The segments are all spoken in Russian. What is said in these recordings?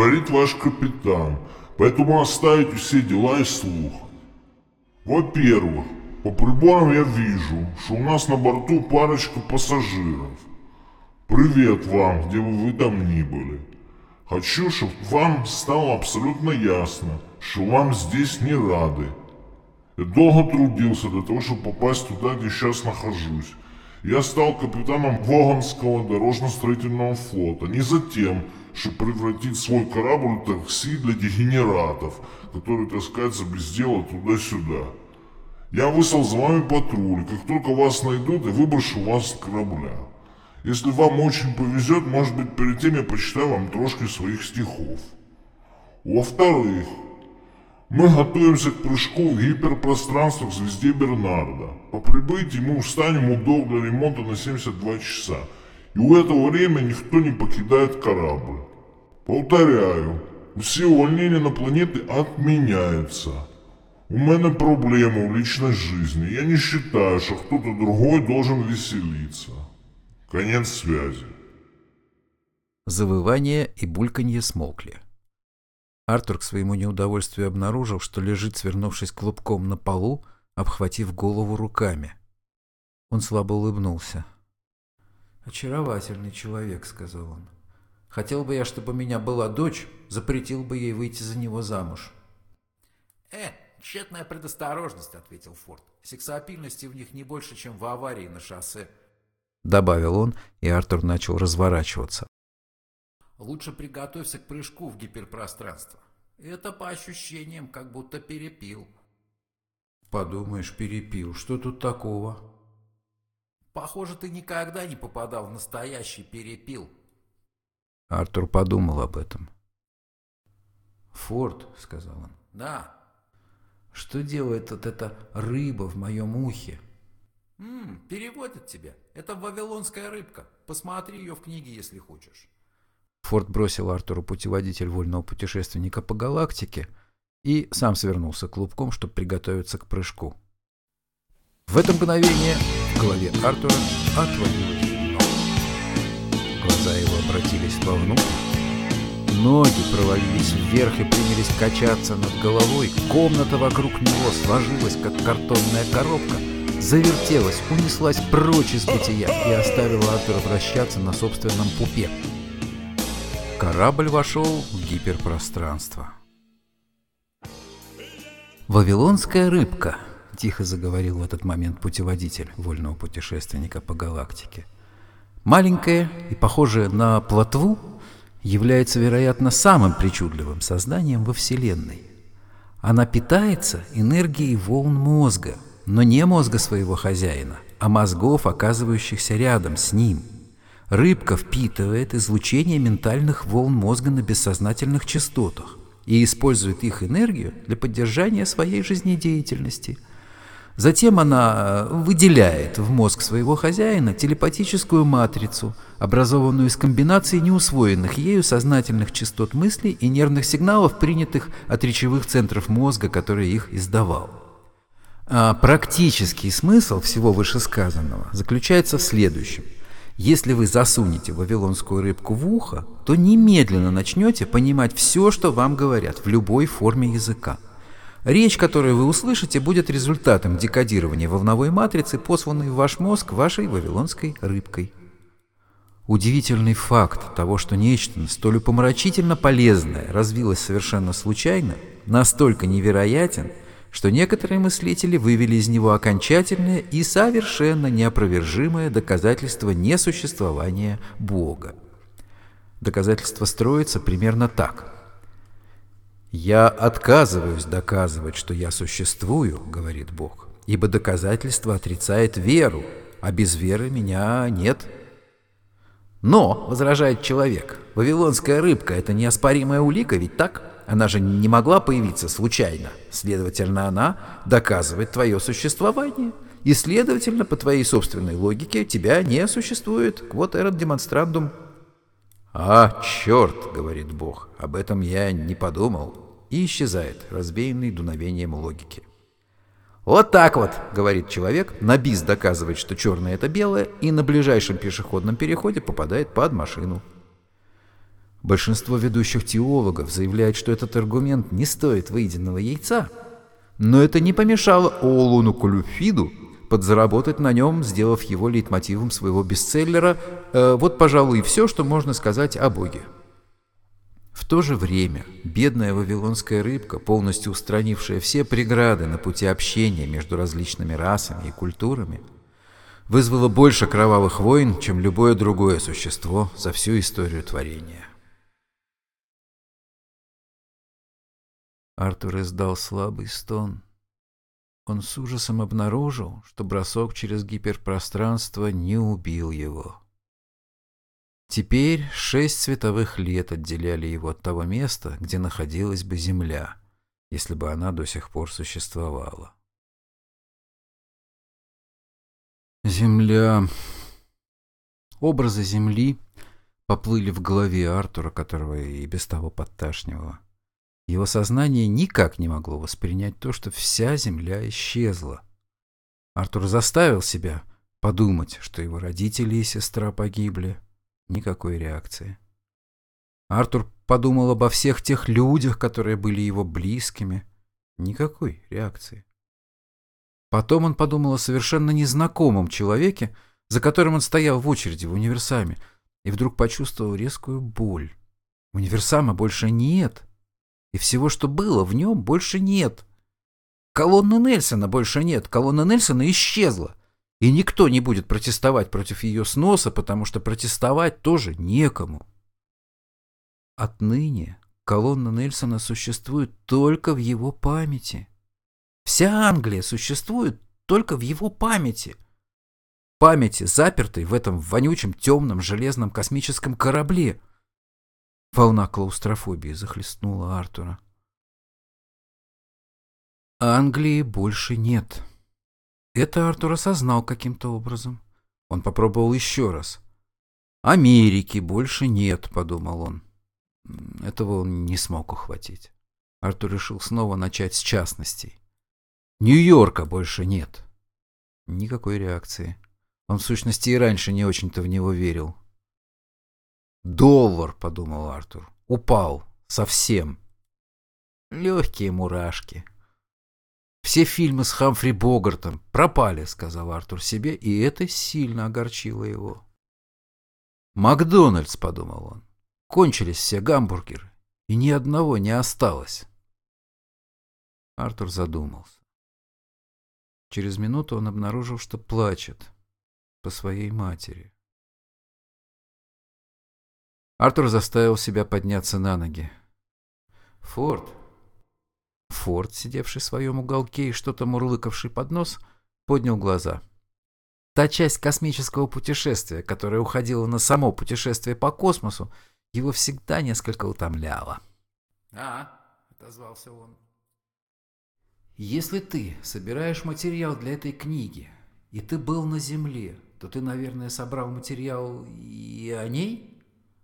говорит ваш капитан, поэтому оставить все дела и слушать. Во-первых, по приборам я вижу, что у нас на борту парочка пассажиров. Привет вам, где бы вы там ни были. Хочу, чтобы вам стало абсолютно ясно, что вам здесь не рады. Я долго трудился для того, чтобы попасть туда, где сейчас нахожусь. Я стал капитаном Воганского дорожно-строительного флота не за тем, чтобы превратить свой корабль в такси для дегенератов, которые таскаются без дела туда-сюда. Я выслал за вами патруль, как только вас найдут, и выброшу вас с корабля. Если вам очень повезет, может быть, перед тем я почитаю вам трошки своих стихов. Во-вторых, мы готовимся к прыжку в гиперпространство к звезде Бернарда. По прибытии мы устанем у док для ремонта на 72 часа, и у этого времени никто не покидает корабль. Повторяю, все увольнения на планеты отменяются. У меня проблемы в личной жизни, я не считаю, что кто-то другой должен веселиться. Конец связи. Завывание и бульканье смолкли. Артур к своему неудовольствию обнаружил, что лежит, свернувшись клубком на полу, обхватив голову руками. Он слабо улыбнулся. «Очаровательный человек», — сказал он. «Хотел бы я, чтобы у меня была дочь, запретил бы ей выйти за него замуж». Тщетная предосторожность», — ответил Форд. «Сексапильности в них не больше, чем в аварии на шоссе», — добавил он, и Артур начал разворачиваться. «Лучше приготовься к прыжку в гиперпространство. Это по ощущениям, как будто перепил». «Подумаешь, перепил. Что тут такого?» «Похоже, ты никогда не попадал в настоящий перепил». Артур подумал об этом. «Форд», — сказал он. «Да». «Что делает вот эта рыба в моем ухе?» Переводит тебя. Это вавилонская рыбка. Посмотри ее в книге, если хочешь». Форд бросил Артуру путеводитель вольного путешественника по галактике и сам свернулся клубком, чтобы приготовиться к прыжку. В это мгновение в голове Артура отвалилось дно. Глаза его обратились вовнутрь. Ноги провалились вверх и принялись качаться над головой. Комната вокруг него сложилась, как картонная коробка, завертелась, унеслась прочь из бытия и оставила Артура вращаться на собственном пупе. Корабль вошел в гиперпространство. «Вавилонская рыбка», — тихо заговорил в этот момент путеводитель вольного путешественника по галактике. «Маленькая и похожая на плотву, является, вероятно, самым причудливым созданием во Вселенной. Она питается энергией волн мозга, но не мозга своего хозяина, а мозгов, оказывающихся рядом с ним. Рыбка впитывает излучение ментальных волн мозга на бессознательных частотах и использует их энергию для поддержания своей жизнедеятельности. Затем она выделяет в мозг своего хозяина телепатическую матрицу, образованную из комбинации неусвоенных ею сознательных частот мыслей и нервных сигналов, принятых от речевых центров мозга, который их издавал. А практический смысл всего вышесказанного заключается в следующем. Если вы засунете вавилонскую рыбку в ухо, то немедленно начнете понимать все, что вам говорят, в любой форме языка. Речь, которую вы услышите, будет результатом декодирования волновой матрицы, посланной в ваш мозг вашей вавилонской рыбкой. Удивительный факт того, что нечто столь упомрачительно полезное развилось совершенно случайно, настолько невероятен, что некоторые мыслители вывели из него окончательное и совершенно неопровержимое доказательство несуществования Бога. Доказательство строится примерно так. «Я отказываюсь доказывать, что я существую, — говорит Бог, — ибо доказательство отрицает веру, а без веры меня нет». «Но, — возражает человек, — вавилонская рыбка — это неоспоримая улика, ведь так? Она же не могла появиться случайно. Следовательно, она доказывает твое существование, и, следовательно, по твоей собственной логике тебя не существует. Quod erat demonstrandum». «А, черт, — говорит Бог, — об этом я не подумал», и исчезает, развеянный дуновением логики. «Вот так вот, — говорит человек, — на бис доказывает, что черное — это белое, и на ближайшем пешеходном переходе попадает под машину». Большинство ведущих теологов заявляет, что этот аргумент не стоит выеденного яйца, но это не помешало Олуну Колюфиду подзаработать на нем, сделав его лейтмотивом своего бестселлера. Вот, пожалуй, и все, что можно сказать о Боге. В то же время бедная вавилонская рыбка, полностью устранившая все преграды на пути общения между различными расами и культурами, вызвала больше кровавых войн, чем любое другое существо за всю историю творения. Артур издал слабый стон. Он с ужасом обнаружил, что бросок через гиперпространство не убил его. Теперь 6 световых лет отделяли его от того места, где находилась бы Земля, если бы она до сих пор существовала. Земля. Образы Земли поплыли в голове Артура, которого и без того подташнивало. Его сознание никак не могло воспринять то, что вся Земля исчезла. Артур заставил себя подумать, что его родители и сестра погибли. Никакой реакции. Артур подумал обо всех тех людях, которые были его близкими. Никакой реакции. Потом он подумал о совершенно незнакомом человеке, за которым он стоял в очереди в универсаме, и вдруг почувствовал резкую боль. Универсама больше нет, и всего, что было в нем, больше нет. Колонны Нельсона больше нет, колонна Нельсона исчезла. И никто не будет протестовать против ее сноса, потому что протестовать тоже некому. Отныне колонна Нельсона существует только в его памяти. Вся Англия существует только в его памяти. Памяти, запертой в этом вонючем, темном, железном космическом корабле. Волна клаустрофобии захлестнула Артура. Англии больше нет. Это Артур осознал каким-то образом. Он попробовал еще раз. «Америки больше нет», — подумал он. Этого он не смог ухватить. Артур решил снова начать с частностей. «Нью-Йорка больше нет». Никакой реакции. Он в сущности и раньше не очень-то в него верил. «Доллар», — подумал Артур, — «упал. Совсем». Легкие мурашки. «Все фильмы с Хамфри Богартом пропали», — сказал Артур себе, и это сильно огорчило его. «Макдональдс», — подумал он, — «кончились все гамбургеры, и ни одного не осталось». Артур задумался. Через минуту он обнаружил, что плачет по своей матери. Артур заставил себя подняться на ноги. Форд, сидевший в своем уголке и что-то мурлыкавший под нос, поднял глаза. Та часть космического путешествия, которая уходила на само путешествие по космосу, его всегда несколько утомляла. Отозвался он. «Если ты собираешь материал для этой книги, и ты был на Земле, то ты, наверное, собрал материал и о ней?»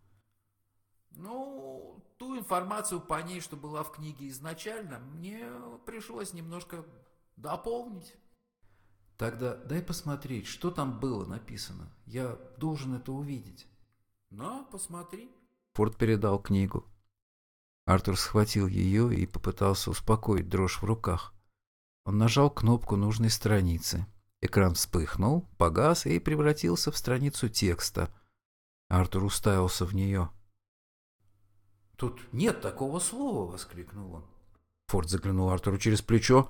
Ну, ту информацию по ней, что была в книге изначально, мне пришлось немножко дополнить. «Тогда дай посмотреть, что там было написано. Я должен это увидеть». «На, посмотри». Форд передал книгу. Артур схватил ее и попытался успокоить дрожь в руках. Он нажал кнопку нужной страницы. Экран вспыхнул, погас и превратился в страницу текста. Артур уставился в нее. «Тут нет такого слова!» — воскликнул он. Форд заглянул Артуру через плечо.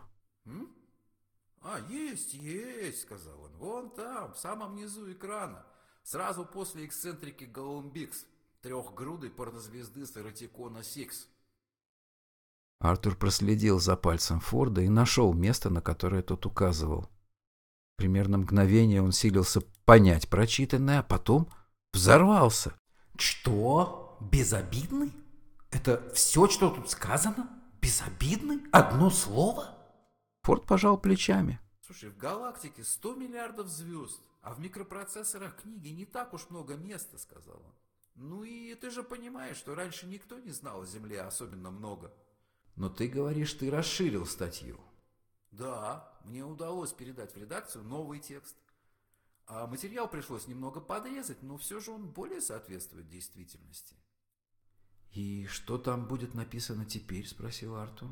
Есть, — сказал он. Вон там, в самом низу экрана. Сразу после эксцентрики Гаумбикс, трехгрудой порнозвезды с эротикона Сикс. Артур проследил за пальцем Форда и нашел место, на которое тот указывал. Примерно мгновение он силился понять прочитанное, а потом взорвался. «Что? Безобидный? Это все, что тут сказано? Безобидный? Одно слово?» Форд пожал плечами. «Слушай, в галактике 100 миллиардов звезд, а в микропроцессорах книги не так уж много места», — сказал он. «Ну и ты же понимаешь, что раньше никто не знал о Земле особенно много». «Но ты говоришь, ты расширил статью». «Да, мне удалось передать в редакцию новый текст. А материал пришлось немного подрезать, но все же он более соответствует действительности». «И что там будет написано теперь?» – спросил Артур.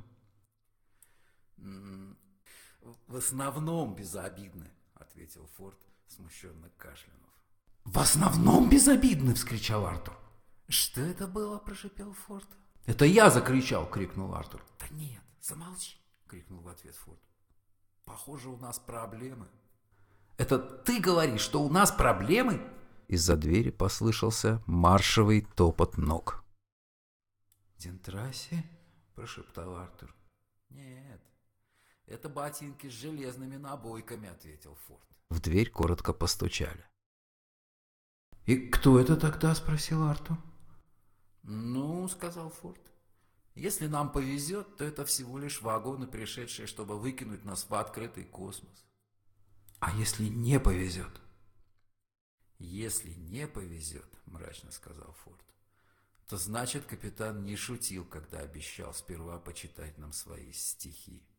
В основном безобидны, ответил Форд, смущенно кашлянув. «В основном безобидны!» – вскричал Артур. Что это было? Прошипел Форд. «Это я закричал!» – крикнул Артур. Да нет, замолчи, крикнул в ответ Форд. Похоже, у нас проблемы. «Это ты говоришь, что у нас проблемы?» Из-за двери послышался маршевый топот ног. «Дентрасси?» – прошептал Артур. Нет, это ботинки с железными набойками, ответил Форд. В дверь коротко постучали. «И кто это тогда?» – спросил Артур. Ну, сказал Форд, если нам повезет, то это всего лишь вагоны, пришедшие, чтобы выкинуть нас в открытый космос. «А если не повезет?» «Если не повезет, — мрачно сказал Форд, — то значит, капитан не шутил, когда обещал сперва почитать нам свои стихи».